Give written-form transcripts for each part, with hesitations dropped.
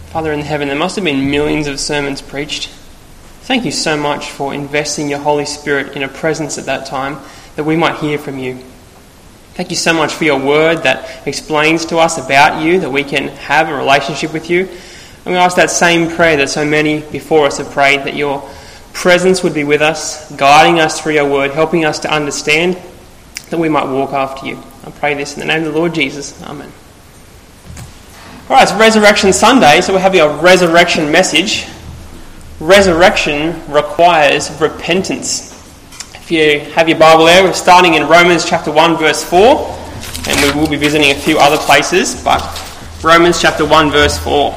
Father in heaven, there must have been millions of sermons preached. Thank you so much for investing your Holy Spirit in a presence at that time that we might hear from you. Thank you so much for your word that explains to us about you, that we can have a relationship with you. And we ask that same prayer that so many before us have prayed, that your presence would be with us, guiding us through your word, helping us to understand, that we might walk after you. I pray this in the name of the Lord Jesus. Amen. All right, it's Resurrection Sunday, so we have your resurrection message. Resurrection requires repentance. If you have your Bible there, we're starting in Romans chapter 1, verse 4, and we will be visiting a few other places, but Romans chapter 1, verse 4.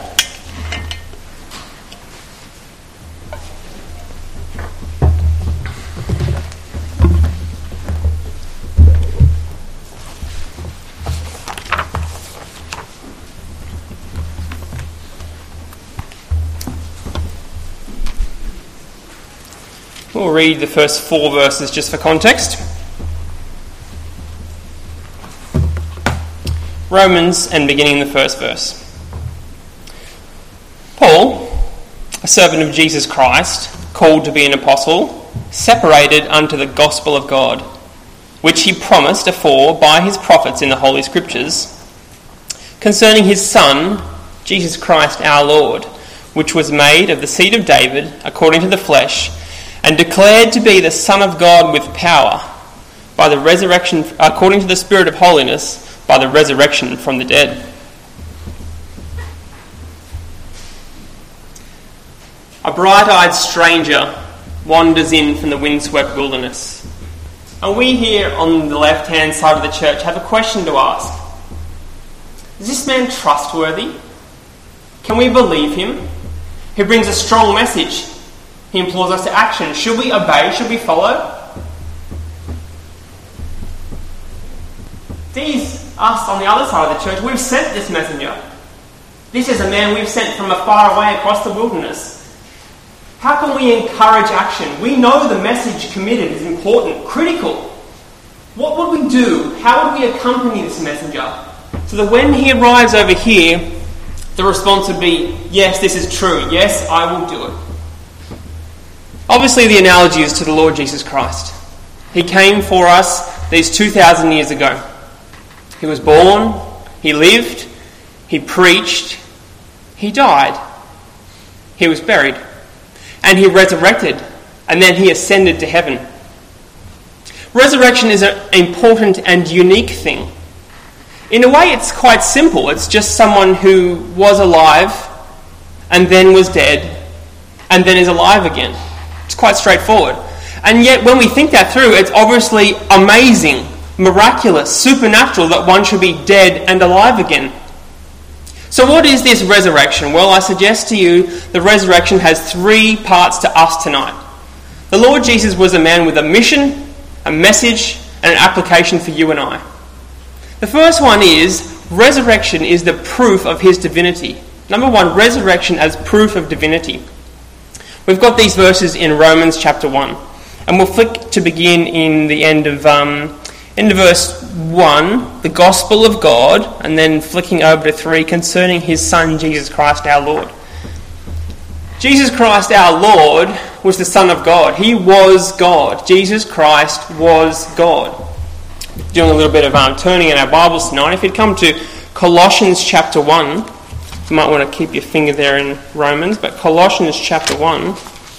We'll read the first 4 verses just for context. Romans, and beginning in the first verse. Paul, a servant of Jesus Christ, called to be an apostle, separated unto the gospel of God, which he promised afore by his prophets in the Holy Scriptures, concerning his Son, Jesus Christ our Lord, which was made of the seed of David, according to the flesh, and declared to be the Son of God with power, by the resurrection, according to the Spirit of holiness, by the resurrection from the dead. A bright-eyed stranger wanders in from the windswept wilderness. And we here on the left-hand side of the church have a question to ask. Is this man trustworthy? Can we believe him? He brings a strong message. He implores us to action. Should we obey? Should we follow? Us on the other side of the church, we've sent this messenger. This is a man we've sent from afar away across the wilderness. How can we encourage action? We know the message committed is important, critical. What would we do? How would we accompany this messenger? So that when he arrives over here, the response would be, yes, this is true. Yes, I will do it. Obviously, the analogy is to the Lord Jesus Christ. He came for us these 2,000 years ago. He was born, he lived, he preached, he died, he was buried, and he resurrected, and then he ascended to heaven. Resurrection is an important and unique thing. In a way, it's quite simple. It's just someone who was alive, and then was dead, and then is alive again. It's quite straightforward. And yet when we think that through, it's obviously amazing, miraculous, supernatural that one should be dead and alive again. So what is this resurrection? Well, I suggest to you the resurrection has 3 parts to us tonight. The Lord Jesus was a man with a mission, a message, and an application for you and I. The first one is, resurrection is the proof of his divinity. Number 1, resurrection as proof of divinity. We've got these verses in Romans chapter 1, and we'll flick to begin in the end of verse 1, the gospel of God, and then flicking over to 3, concerning his Son, Jesus Christ our Lord. Jesus Christ our Lord was the Son of God. He was God. Jesus Christ was God. Doing a little bit of turning in our Bibles tonight. If you'd come to Colossians chapter 1, you might want to keep your finger there in Romans, but Colossians chapter 1.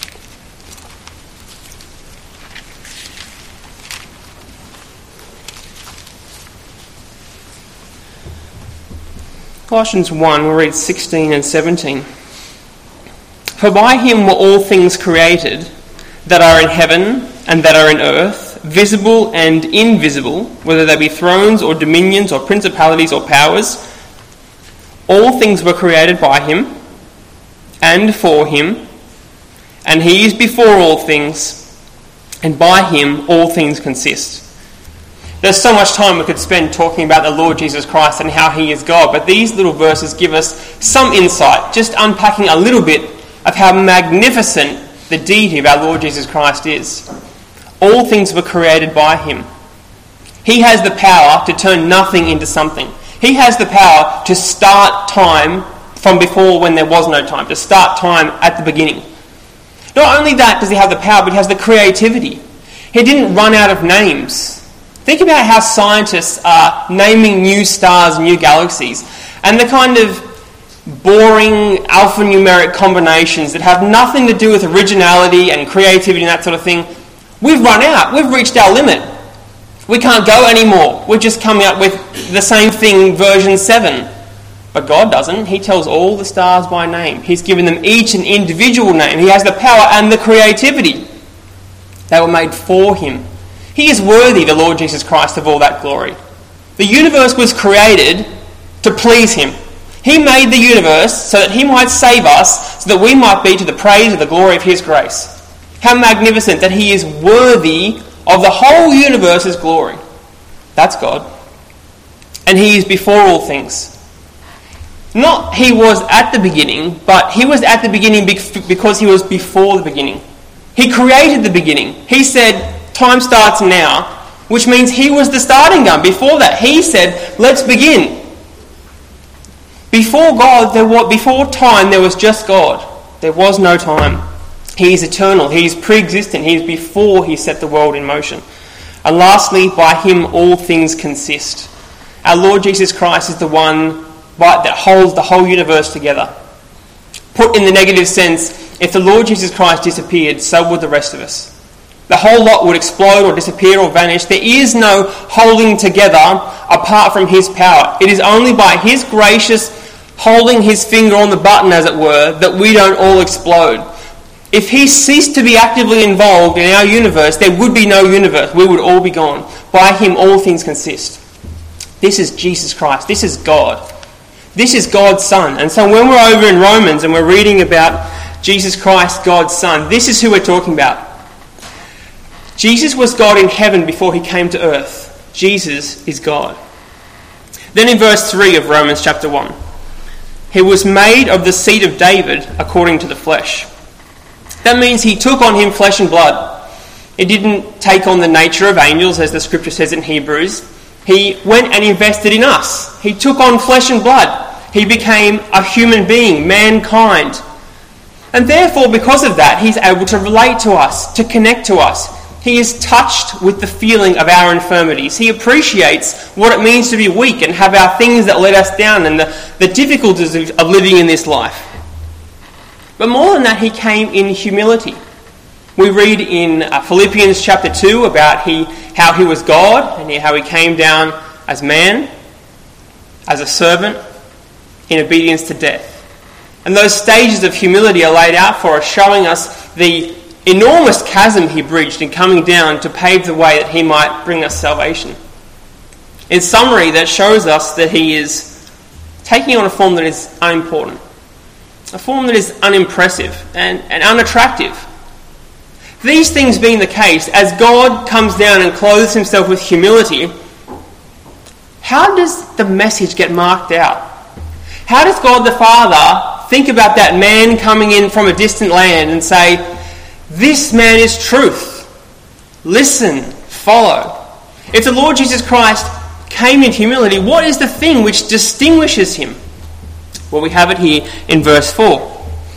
Colossians 1, we'll read 16 and 17. For by him were all things created, that are in heaven and that are in earth, visible and invisible, whether they be thrones or dominions or principalities or powers. All things were created by him, and for him, and he is before all things, and by him all things consist. There's so much time we could spend talking about the Lord Jesus Christ and how he is God, but these little verses give us some insight, just unpacking a little bit of how magnificent the deity of our Lord Jesus Christ is. All things were created by him. He has the power to turn nothing into something. He has the power to start time from before when there was no time, to start time at the beginning. Not only that does he have the power, but he has the creativity. He didn't run out of names. Think about how scientists are naming new stars, new galaxies, and the kind of boring alphanumeric combinations that have nothing to do with originality and creativity and that sort of thing. We've run out. We've reached our limit. We can't go anymore. We're just coming up with the same thing, version 7. But God doesn't. He tells all the stars by name. He's given them each an individual name. He has the power and the creativity. They were made for him. He is worthy, the Lord Jesus Christ, of all that glory. The universe was created to please him. He made the universe so that he might save us, so that we might be to the praise of the glory of his grace. How magnificent that he is worthy of the whole universe's glory. That's God. And he is before all things. Not he was at the beginning, but he was at the beginning because he was before the beginning. He created the beginning. He said, time starts now, which means he was the starting gun. Before that, he said, let's begin. Before before time, there was just God. There was no time. He is eternal. He is pre-existent. He is before he set the world in motion. And lastly, by him all things consist. Our Lord Jesus Christ is the one that holds the whole universe together. Put in the negative sense, if the Lord Jesus Christ disappeared, so would the rest of us. The whole lot would explode or disappear or vanish. There is no holding together apart from his power. It is only by his gracious holding his finger on the button, as it were, that we don't all explode. If he ceased to be actively involved in our universe, there would be no universe. We would all be gone. By him all things consist. This is Jesus Christ. This is God. This is God's Son. And so when we're over in Romans and we're reading about Jesus Christ, God's Son, this is who we're talking about. Jesus was God in heaven before he came to earth. Jesus is God. Then in verse 3 of Romans chapter 1, he was made of the seed of David according to the flesh. That means he took on him flesh and blood. He didn't take on the nature of angels, as the scripture says in Hebrews. He went and invested in us. He took on flesh and blood. He became a human being, mankind. And therefore, because of that, he's able to relate to us, to connect to us. He is touched with the feeling of our infirmities. He appreciates what it means to be weak and have our things that let us down and the difficulties of living in this life. But more than that, he came in humility. We read in Philippians chapter 2 about how he was God and how he came down as man, as a servant, in obedience to death. And those stages of humility are laid out for us, showing us the enormous chasm he bridged in coming down to pave the way that he might bring us salvation. In summary, that shows us that he is taking on a form that is unimportant, a form that is unimpressive and unattractive. These things being the case, as God comes down and clothes himself with humility, how does the message get marked out? How does God the Father think about that man coming in from a distant land and say, this man is truth. Listen, follow. If the Lord Jesus Christ came in humility, what is the thing which distinguishes him? Well, we have it here in verse 4.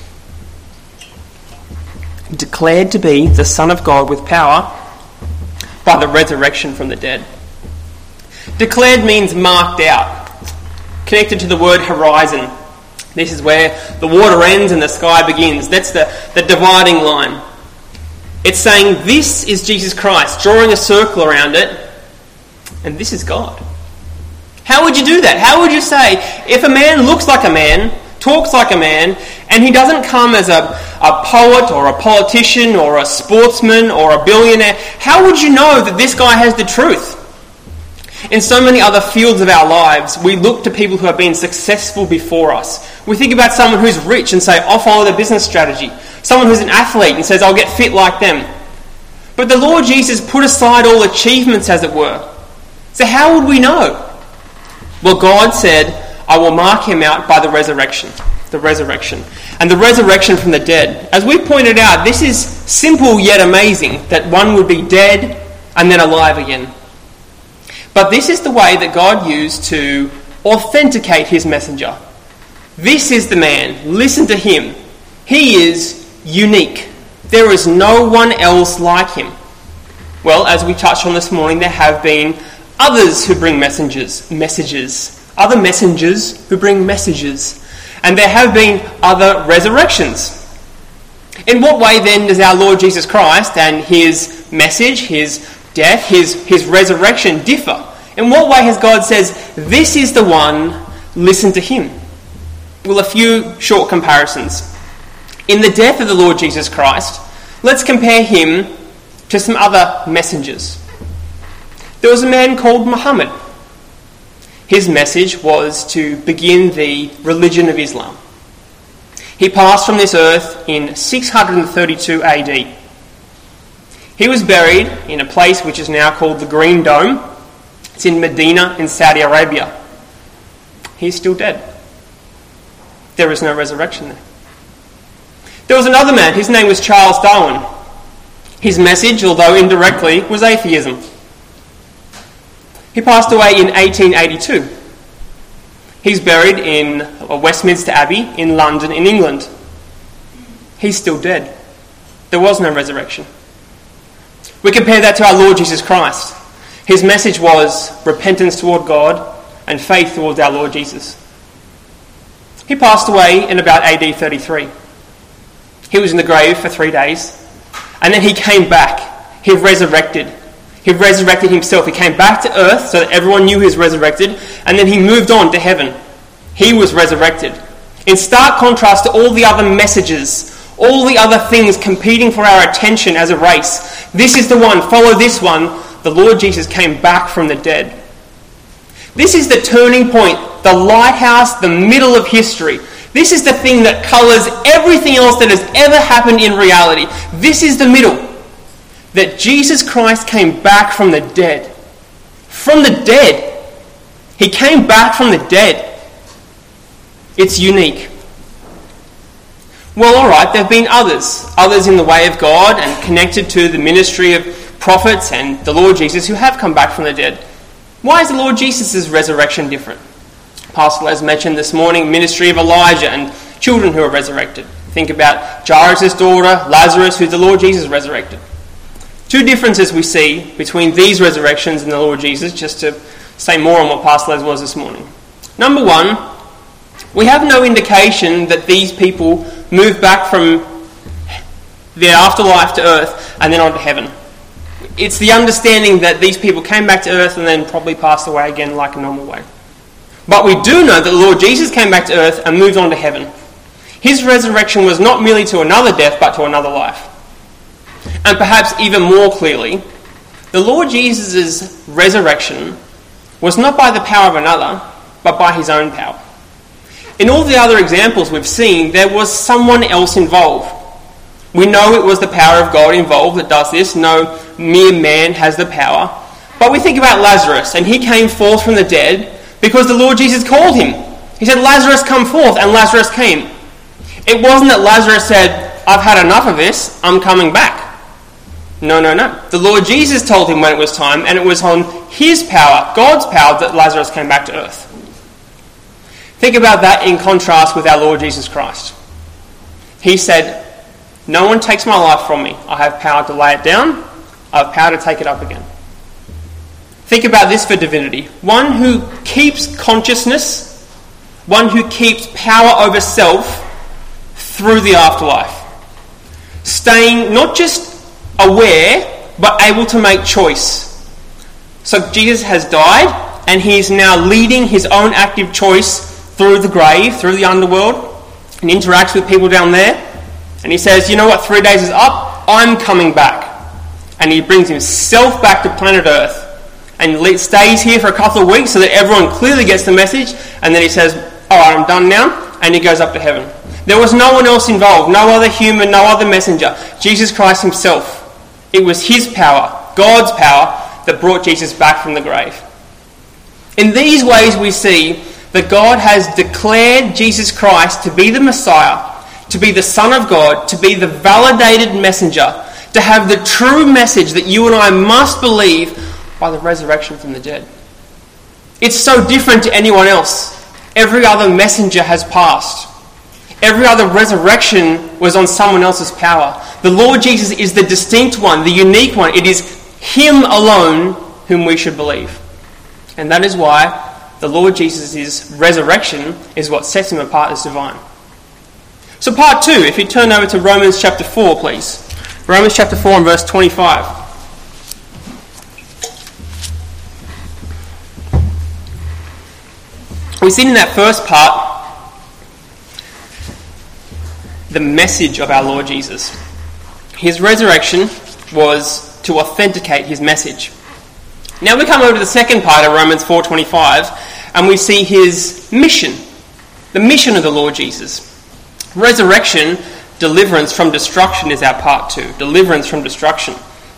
Declared to be the Son of God with power by the resurrection from the dead. Declared means marked out, connected to the word horizon. This is where the water ends and the sky begins. That's the dividing line. It's saying this is Jesus Christ, drawing a circle around it, and this is God. How would you do that? How would you say, if a man looks like a man, talks like a man, and he doesn't come as a poet or a politician or a sportsman or a billionaire, how would you know that this guy has the truth? In so many other fields of our lives, we look to people who have been successful before us. We think about someone who's rich and say, I'll follow their business strategy. Someone who's an athlete and says, I'll get fit like them. But the Lord Jesus put aside all achievements, as it were. So how would we know? Well, God said, I will mark him out by the resurrection. The resurrection. And the resurrection from the dead. As we pointed out, this is simple yet amazing, that one would be dead and then alive again. But this is the way that God used to authenticate his messenger. This is the man. Listen to him. He is unique. There is no one else like him. Well, as we touched on this morning, there have been others who bring messages. Other messengers who bring messages. And there have been other resurrections. In what way then does our Lord Jesus Christ and his message, his death, his resurrection differ? In what way has God says, this is the one, listen to him? Well, a few short comparisons. In the death of the Lord Jesus Christ, let's compare him to some other messengers. There was a man called Muhammad. His message was to begin the religion of Islam. He passed from this earth in 632 AD. He was buried in a place which is now called the Green Dome. It's in Medina in Saudi Arabia. He's still dead. There is no resurrection there. There was another man, his name was Charles Darwin. His message, although indirectly, was atheism. He passed away in 1882. He's buried in Westminster Abbey in London, in England. He's still dead. There was no resurrection. We compare that to our Lord Jesus Christ. His message was repentance toward God and faith towards our Lord Jesus. He passed away in about AD 33. He was in the grave for 3 days, and then he came back. He resurrected. He resurrected himself. He came back to earth so that everyone knew he was resurrected, and then he moved on to heaven. He was resurrected. In stark contrast to all the other messages, all the other things competing for our attention as a race, this is the one, follow this one. The Lord Jesus came back from the dead. This is the turning point, the lighthouse, the middle of history. This is the thing that colours everything else that has ever happened in reality. This is the middle. That Jesus Christ came back from the dead. From the dead. He came back from the dead. It's unique. Well, alright, there have been others in the way of God and connected to the ministry of prophets and the Lord Jesus who have come back from the dead. Why is the Lord Jesus' resurrection different? Pastor Les mentioned this morning ministry of Elijah and children who are resurrected. Think about Jairus' daughter, Lazarus, who the Lord Jesus resurrected. Two differences we see between these resurrections and the Lord Jesus, just to say more on what Pastor Les was this morning. Number one, we have no indication that these people moved back from their afterlife to earth and then on to heaven. It's the understanding that these people came back to earth and then probably passed away again like a normal way. But we do know that the Lord Jesus came back to earth and moved on to heaven. His resurrection was not merely to another death, but to another life. And perhaps even more clearly, the Lord Jesus' resurrection was not by the power of another, but by his own power. In all the other examples we've seen, there was someone else involved. We know it was the power of God involved that does this. No mere man has the power. But we think about Lazarus, and he came forth from the dead because the Lord Jesus called him. He said, Lazarus, come forth, and Lazarus came. It wasn't that Lazarus said, I've had enough of this, I'm coming back. No. The Lord Jesus told him when it was time, and it was on his power, God's power, that Lazarus came back to earth. Think about that in contrast with our Lord Jesus Christ. He said, no one takes my life from me. I have power to lay it down. I have power to take it up again. Think about this for divinity. One who keeps consciousness, one who keeps power over self through the afterlife. Staying not just aware, but able to make choice. So Jesus has died, and he is now leading his own active choice through the grave, through the underworld, and interacts with people down there. And he says, you know what, 3 days is up, I'm coming back. And he brings himself back to planet Earth and stays here for a couple of weeks so that everyone clearly gets the message. And then he says, all right, I'm done now. And he goes up to heaven. There was no one else involved, no other human, no other messenger. Jesus Christ himself. It was his power, God's power, that brought Jesus back from the grave. In these ways we see that God has declared Jesus Christ to be the Messiah, to be the Son of God, to be the validated messenger, to have the true message that you and I must believe by the resurrection from the dead. It's so different to anyone else. Every other messenger has passed. Every other resurrection was on someone else's power. The Lord Jesus is the distinct one, the unique one. It is him alone whom we should believe. And that is why the Lord Jesus' resurrection is what sets him apart as divine. So part 2, if you turn over to Romans chapter 4, please. Romans chapter 4 and verse 25. We've seen in that first part the message of our Lord Jesus. His resurrection was to authenticate his message. Now we come over to the second part of Romans 4:25 and we see his mission. The mission of the Lord Jesus. Resurrection, deliverance from destruction is our part 2. Deliverance from destruction.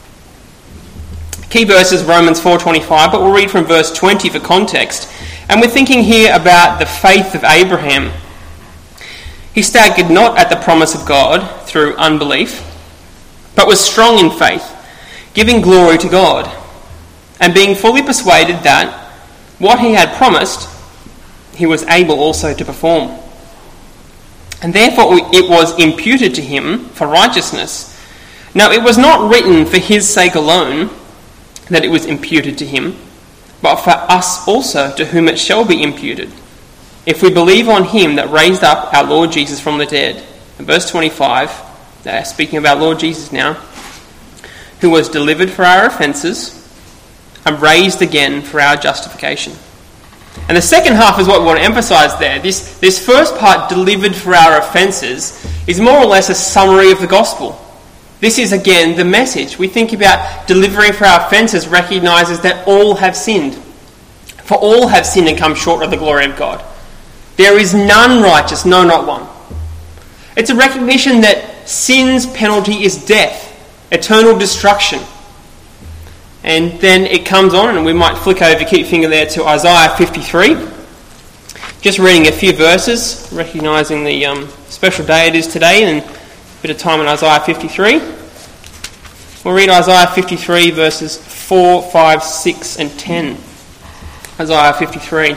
Key verse is Romans 4:25, but we'll read from verse 20 for context. And we're thinking here about the faith of Abraham. He staggered not at the promise of God through unbelief, but was strong in faith, giving glory to God, and being fully persuaded that what he had promised, he was able also to perform. And therefore it was imputed to him for righteousness. Now it was not written for his sake alone that it was imputed to him, but for us also, to whom it shall be imputed, if we believe on him that raised up our Lord Jesus from the dead. In verse 25, speaking of our Lord Jesus now, who was delivered for our offences and raised again for our justification. And the second half is what we want to emphasise there. This first part, delivered for our offences, is more or less a summary of the gospel. This is again the message. We think about delivering for our offences recognises that all have sinned. For all have sinned and come short of the glory of God. There is none righteous, no, not one. It's a recognition that sin's penalty is death, eternal destruction. And then it comes on, and we might flick over, keep your finger there, to Isaiah 53. Just reading a few verses, recognising the special day it is today, and a bit of time in Isaiah 53. We'll read Isaiah 53 verses 4, 5, 6 and 10. Isaiah 53.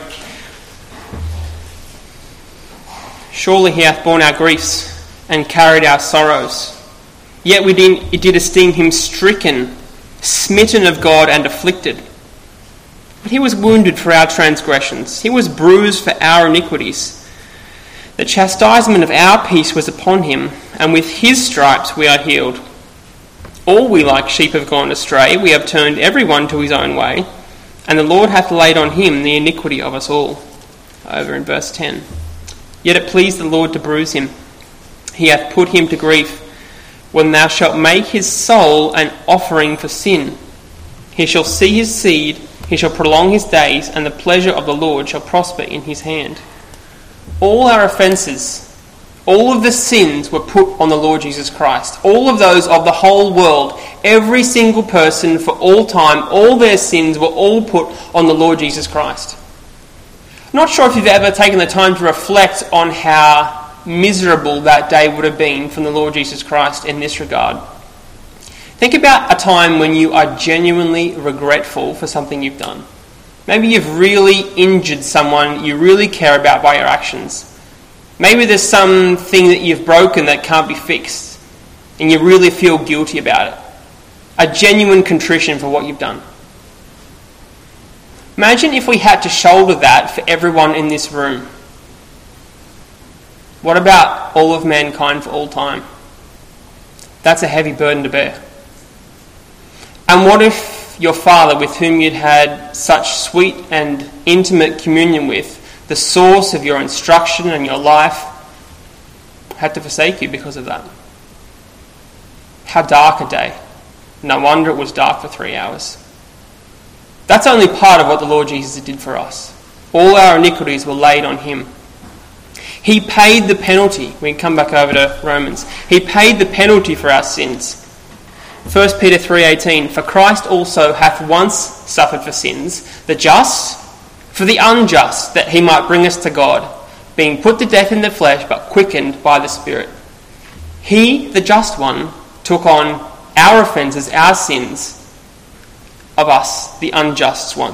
Surely he hath borne our griefs and carried our sorrows. Yet we did esteem him stricken, smitten of God and afflicted. But he was wounded for our transgressions. He was bruised for our iniquities. The chastisement of our peace was upon him, and with his stripes we are healed. All we like sheep have gone astray. We have turned every one to his own way, and the Lord hath laid on him the iniquity of us all. Over in verse 10. Yet it pleased the Lord to bruise him. He hath put him to grief. When thou shalt make his soul an offering for sin, he shall see his seed, he shall prolong his days, and the pleasure of the Lord shall prosper in his hand. All our offences, all of the sins were put on the Lord Jesus Christ. All of those of the whole world, every single person for all time, all their sins were all put on the Lord Jesus Christ. I'm not sure if you've ever taken the time to reflect on how miserable that day would have been from the Lord Jesus Christ in this regard. Think about a time when you are genuinely regretful for something you've done. Maybe you've really injured someone you really care about by your actions. Maybe there's something that you've broken that can't be fixed, and you really feel guilty about it. A genuine contrition for what you've done. Imagine if we had to shoulder that for everyone in this room. What about all of mankind for all time? That's a heavy burden to bear. And what if your father, with whom you'd had such sweet and intimate communion with, the source of your instruction and your life, had to forsake you because of that? How dark a day. No wonder it was dark for 3 hours. That's only part of what the Lord Jesus did for us. All our iniquities were laid on him. He paid the penalty. We can come back over to Romans. He paid the penalty for our sins. 1 Peter 3:18, for Christ also hath once suffered for sins, the just for the unjust, that he might bring us to God, being put to death in the flesh, but quickened by the Spirit. He, the just one, took on our offences, our sins, of us, the unjust ones.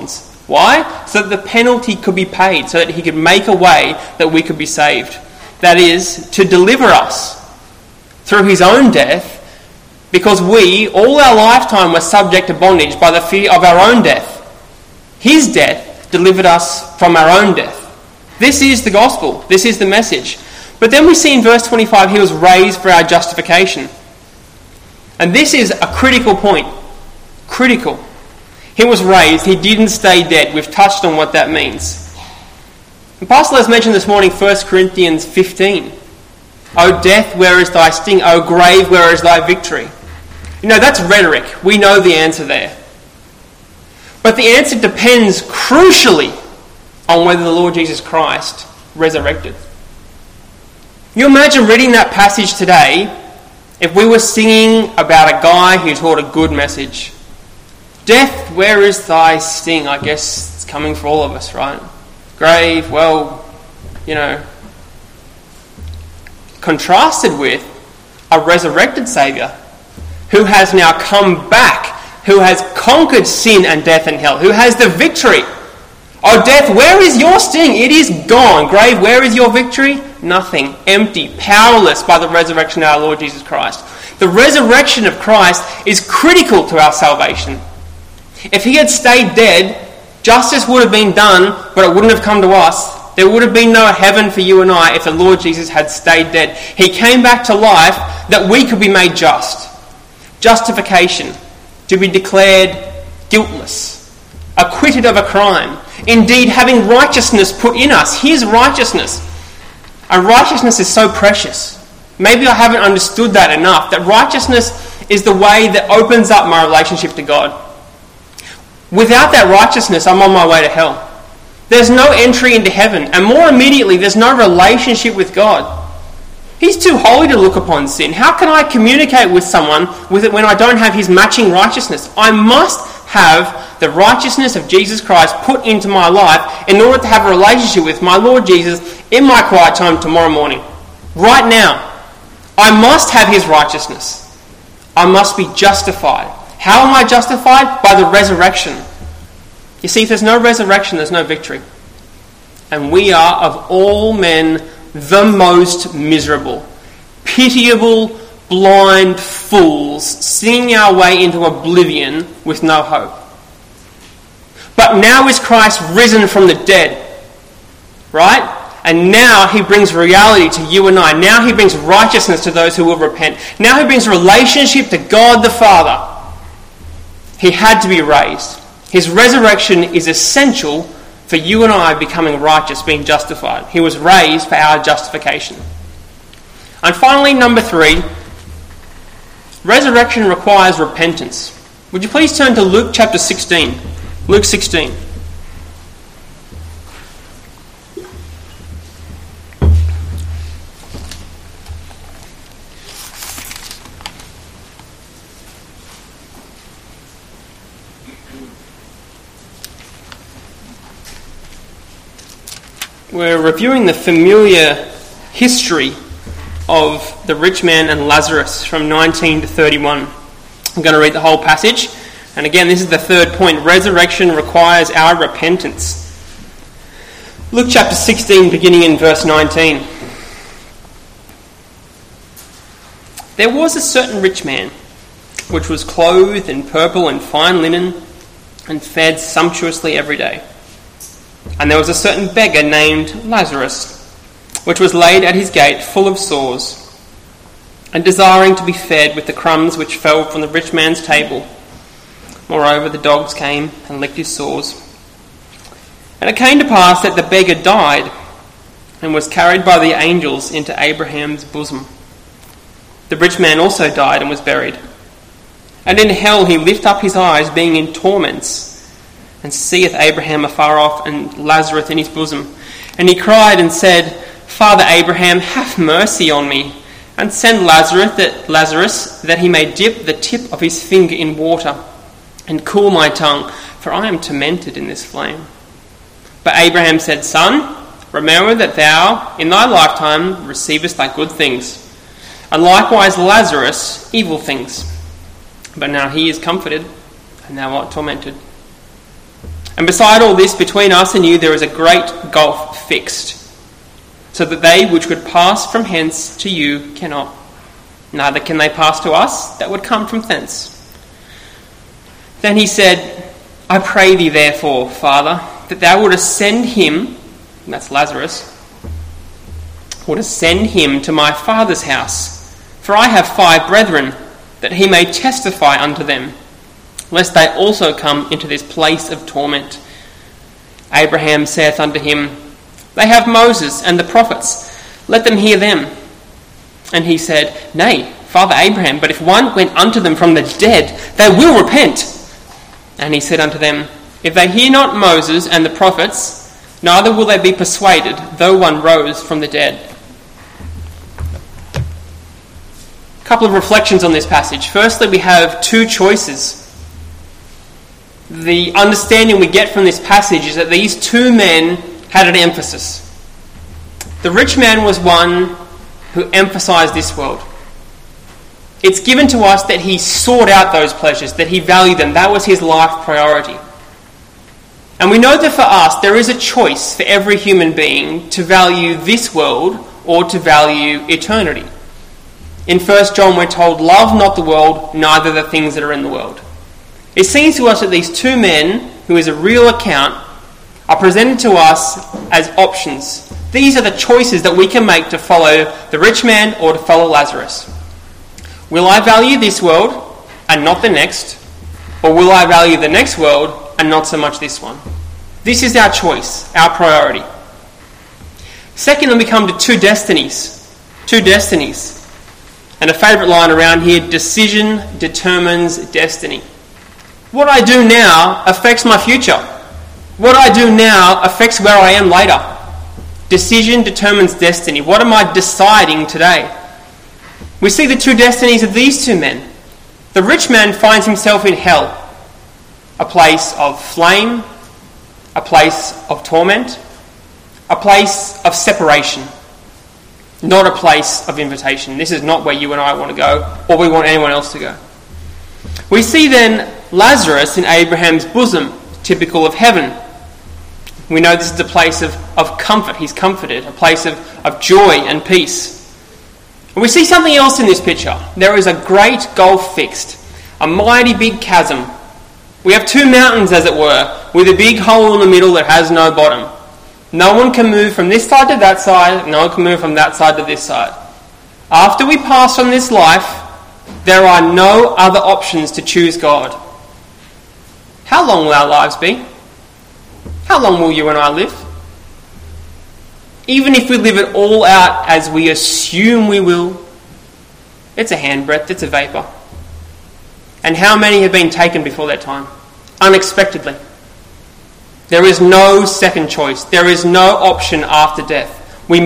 Why? So that the penalty could be paid, so that he could make a way that we could be saved. That is, to deliver us through his own death, because we, all our lifetime, were subject to bondage by the fear of our own death. His death delivered us from our own death. This is the gospel. This is the message. But then we see in verse 25, he was raised for our justification. And this is a critical point. Critical. He was raised. He didn't stay dead. We've touched on what that means. And Pastor Les mentioned this morning 1 Corinthians 15. O death, where is thy sting? O grave, where is thy victory? You know, that's rhetoric. We know the answer there. But the answer depends crucially on whether the Lord Jesus Christ resurrected. You imagine reading that passage today if we were singing about a guy who taught a good message. Death, where is thy sting? I guess it's coming for all of us, right? Grave, well, you know. Contrasted with a resurrected Saviour who has now come back, who has conquered sin and death and hell, who has the victory. Oh, death, where is your sting? It is gone. Grave, where is your victory? Nothing. Empty, powerless by the resurrection of our Lord Jesus Christ. The resurrection of Christ is critical to our salvation. If he had stayed dead, justice would have been done, but it wouldn't have come to us. There would have been no heaven for you and I if the Lord Jesus had stayed dead. He came back to life that we could be made just. Justification. To be declared guiltless. Acquitted of a crime. Indeed, having righteousness put in us. His righteousness. And righteousness is so precious. Maybe I haven't understood that enough. That righteousness is the way that opens up my relationship to God. Without that righteousness, I'm on my way to hell. There's no entry into heaven. And more immediately, there's no relationship with God. He's too holy to look upon sin. How can I communicate with someone with it when I don't have his matching righteousness? I must have the righteousness of Jesus Christ put into my life in order to have a relationship with my Lord Jesus in my quiet time tomorrow morning. Right now. I must have his righteousness. I must be justified. How am I justified? By the resurrection. You see, if there's no resurrection, there's no victory. And we are, of all men, the most miserable, pitiable, blind fools, singing our way into oblivion with no hope. But now is Christ risen from the dead, right? And now he brings reality to you and I. Now he brings righteousness to those who will repent. Now he brings relationship to God the Father. He had to be raised. His resurrection is essential for you and I becoming righteous, being justified. He was raised for our justification. And finally, number 3, resurrection requires repentance. Would you please turn to Luke chapter 16? Luke 16. We're reviewing the familiar history of the rich man and Lazarus from 19 to 31. I'm going to read the whole passage. And again, this is the third point. Resurrection requires our repentance. Luke chapter 16, beginning in verse 19. There was a certain rich man, which was clothed in purple and fine linen, and fed sumptuously every day. And there was a certain beggar named Lazarus, which was laid at his gate full of sores, and desiring to be fed with the crumbs which fell from the rich man's table. Moreover, the dogs came and licked his sores. And it came to pass that the beggar died, and was carried by the angels into Abraham's bosom. The rich man also died and was buried. And in hell he lift up his eyes, being in torments, and seeth Abraham afar off, and Lazarus in his bosom. And he cried and said, Father Abraham, have mercy on me, and send Lazarus that he may dip the tip of his finger in water, and cool my tongue, for I am tormented in this flame. But Abraham said, Son, remember that thou in thy lifetime receivest thy good things, and likewise Lazarus evil things. But now he is comforted, and thou art tormented. And beside all this, between us and you there is a great gulf fixed, so that they which could pass from hence to you cannot, neither can they pass to us that would come from thence. Then he said, I pray thee therefore, Father, that thou wouldest send him," and that's Lazarus, "wouldest send him to my father's house, for I have 5 brethren, that he may testify unto them, lest they also come into this place of torment. Abraham saith unto him, They have Moses and the prophets, let them hear them. And he said, Nay, Father Abraham, but if one went unto them from the dead, they will repent. And he said unto them, If they hear not Moses and the prophets, neither will they be persuaded, though one rose from the dead." A couple of reflections on this passage. Firstly, we have 2 choices. The understanding we get from this passage is that these 2 men had an emphasis. The rich man was one who emphasised this world. It's given to us that he sought out those pleasures, that he valued them. That was his life priority. And we know that for us, there is a choice for every human being to value this world or to value eternity. In 1 John we're told, "Love not the world, neither the things that are in the world." It seems to us that these 2 men, who is a real account, are presented to us as options. These are the choices that we can make to follow the rich man or to follow Lazarus. Will I value this world and not the next? Or will I value the next world and not so much this one? This is our choice, our priority. Secondly, we come to 2 destinies. 2 destinies. And a favourite line around here, decision determines destiny. What I do now affects my future. What I do now affects where I am later. Decision determines destiny. What am I deciding today? We see the 2 destinies of these 2 men. The rich man finds himself in hell, a place of flame, a place of torment, a place of separation, not a place of invitation. This is not where you and I want to go, or we want anyone else to go. We see then Lazarus in Abraham's bosom, typical of heaven. We know this is a place of comfort. He's comforted, a place of joy and peace. And we see something else in this picture. There is a great gulf fixed, a mighty big chasm. We have 2 mountains, as it were, with a big hole in the middle that has no bottom. No one can move from this side to that side, no one can move from that side to this side. After we pass from this life, there are no other options to choose God. How long will our lives be? How long will you and I live? Even if we live it all out as we assume we will, it's a handbreadth, it's a vapour. And how many have been taken before that time? Unexpectedly. There is no second choice. There is no option after death. We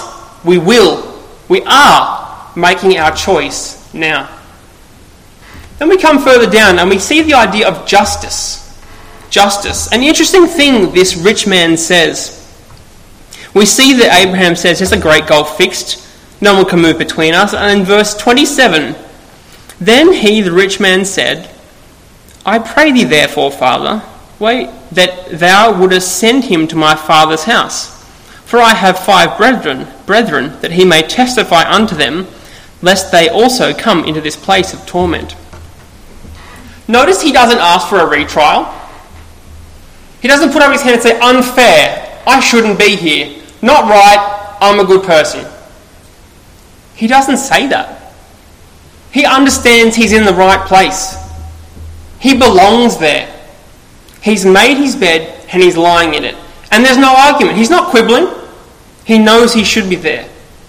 are making our choice now. Then we come further down and we see the idea of justice. Justice. An interesting thing this rich man says. We see that Abraham says, there's a great gulf fixed. No one can move between us. And in verse 27, then he, the rich man, said, I pray thee therefore, Father, that thou wouldest send him to my father's house. For I have 5 brethren, that he may testify unto them, lest they also come into this place of torment. Notice he doesn't ask for a retrial. He doesn't put up his hand and say, unfair, I shouldn't be here, not right, I'm a good person. He doesn't say that. He understands he's in the right place. He belongs there. He's made his bed and he's lying in it. And there's no argument. He's not quibbling. He knows he should be there.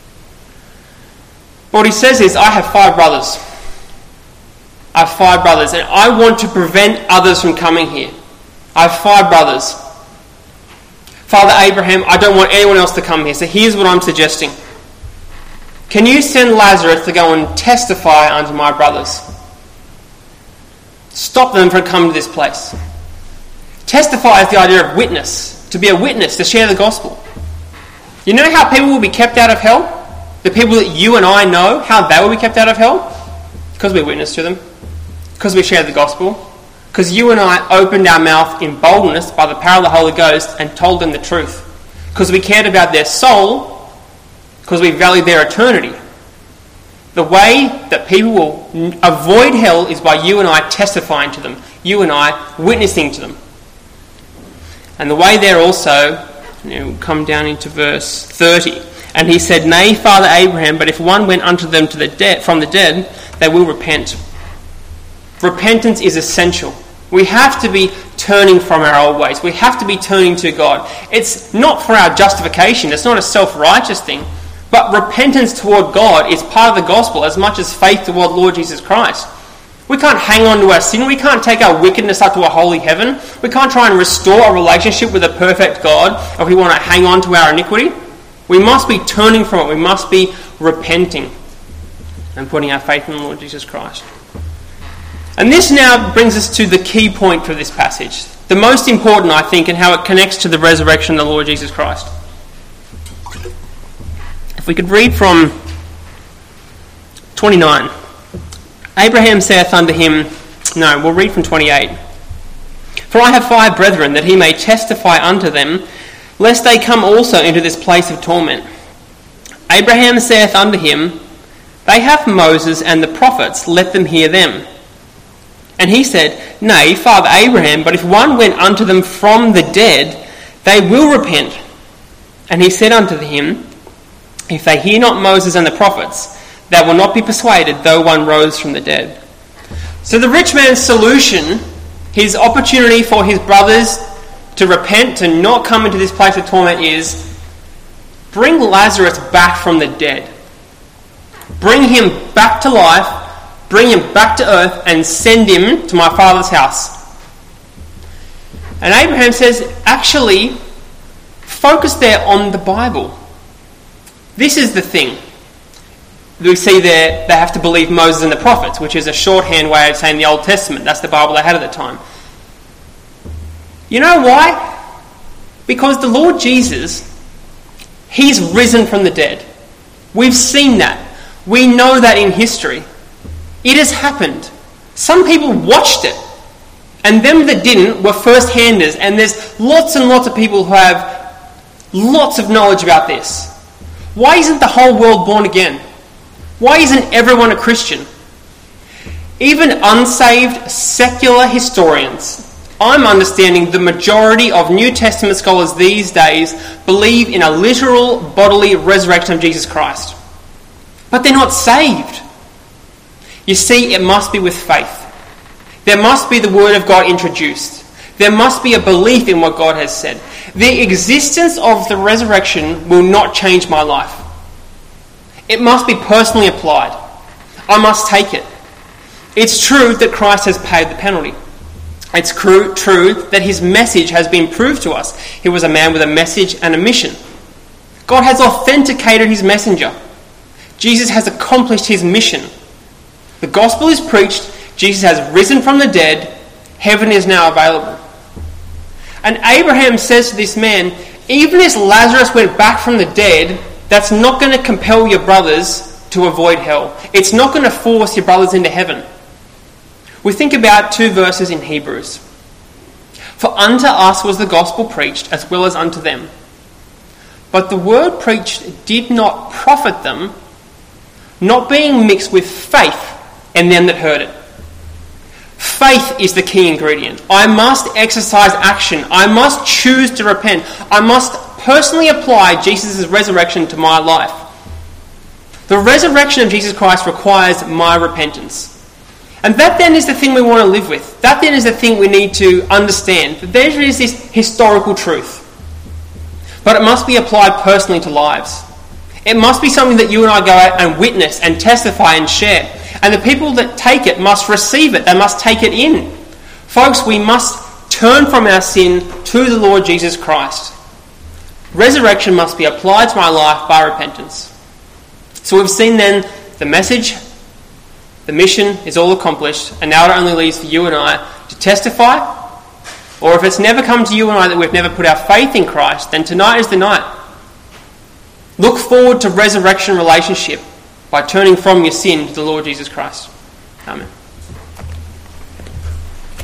But what he says is, I have 5 brothers. I have 5 brothers and I want to prevent others from coming here. I have 5 brothers. Father Abraham, I don't want anyone else to come here, so here's what I'm suggesting. Can you send Lazarus to go and testify unto my brothers? Stop them from coming to this place. Testify is the idea of witness, to be a witness, to share the gospel. You know how people will be kept out of hell? The people that you and I know, how they will be kept out of hell? Because we witness to them. Because we share the gospel. Because you and I opened our mouth in boldness by the power of the Holy Ghost and told them the truth. Because we cared about their soul, because we valued their eternity. The way that people will avoid hell is by you and I testifying to them, you and I witnessing to them. And the way there also, we'll come down into verse 30. And he said, Nay, Father Abraham, but if one went unto them from the dead, they will repent. Repentance is essential. We have to be turning from our old ways. We have to be turning to God. It's not for our justification. It's not a self-righteous thing. But repentance toward God is part of the gospel as much as faith toward Lord Jesus Christ. We can't hang on to our sin. We can't take our wickedness up to a holy heaven. We can't try and restore a relationship with a perfect God if we want to hang on to our iniquity. We must be turning from it. We must be repenting and putting our faith in the Lord Jesus Christ. And this now brings us to the key point for this passage. The most important, I think, and how it connects to the resurrection of the Lord Jesus Christ. If we could read from 29. Abraham saith unto him, no, we'll read from 28. For I have 5 brethren, that he may testify unto them, lest they come also into this place of torment. Abraham saith unto him, They have Moses and the prophets, let them hear them. And he said, Nay, Father Abraham, but if one went unto them from the dead, they will repent. And he said unto him, If they hear not Moses and the prophets, they will not be persuaded, though one rose from the dead. So the rich man's solution, his opportunity for his brothers to repent, to not come into this place of torment, is bring Lazarus back from the dead. Bring him back to life, bring him back to earth, and send him to my father's house. And Abraham says, actually, focus there on the Bible. This is the thing. We see there they have to believe Moses and the prophets, which is a shorthand way of saying the Old Testament. That's the Bible they had at the time. You know why? Because the Lord Jesus, he's risen from the dead. We've seen that. We know that in history. It has happened. Some people watched it, and them that didn't were first-handers, and there's lots and lots of people who have lots of knowledge about this. Why isn't the whole world born again? Why isn't everyone a Christian? Even unsaved secular historians, I'm understanding the majority of New Testament scholars these days believe in a literal bodily resurrection of Jesus Christ. But they're not saved. You see, it must be with faith. There must be the Word of God introduced. There must be a belief in what God has said. The existence of the resurrection will not change my life. It must be personally applied. I must take it. It's true that Christ has paid the penalty. It's true that his message has been proved to us. He was a man with a message and a mission. God has authenticated his messenger. Jesus has accomplished his mission. The gospel is preached. Jesus has risen from the dead. Heaven is now available. And Abraham says to this man, even if Lazarus went back from the dead, that's not going to compel your brothers to avoid hell. It's not going to force your brothers into heaven. We think about 2 verses in Hebrews. For unto us was the gospel preached, as well as unto them. But the word preached did not profit them, not being mixed with faith in them that heard it. Faith is the key ingredient. I must exercise action. I must choose to repent. I must personally apply Jesus' resurrection to my life. The resurrection of Jesus Christ requires my repentance. And that then is the thing we want to live with. That then is the thing we need to understand. That there is this historical truth. But it must be applied personally to lives. It must be something that you and I go out and witness and testify and share. And the people that take it must receive it. They must take it in. Folks, we must turn from our sin to the Lord Jesus Christ. Resurrection must be applied to my life by repentance. So we've seen then the message, the mission is all accomplished, and now it only leaves for you and I to testify, or if it's never come to you and I that we've never put our faith in Christ, then tonight is the night. Look forward to resurrection relationship by turning from your sin to the Lord Jesus Christ. Amen.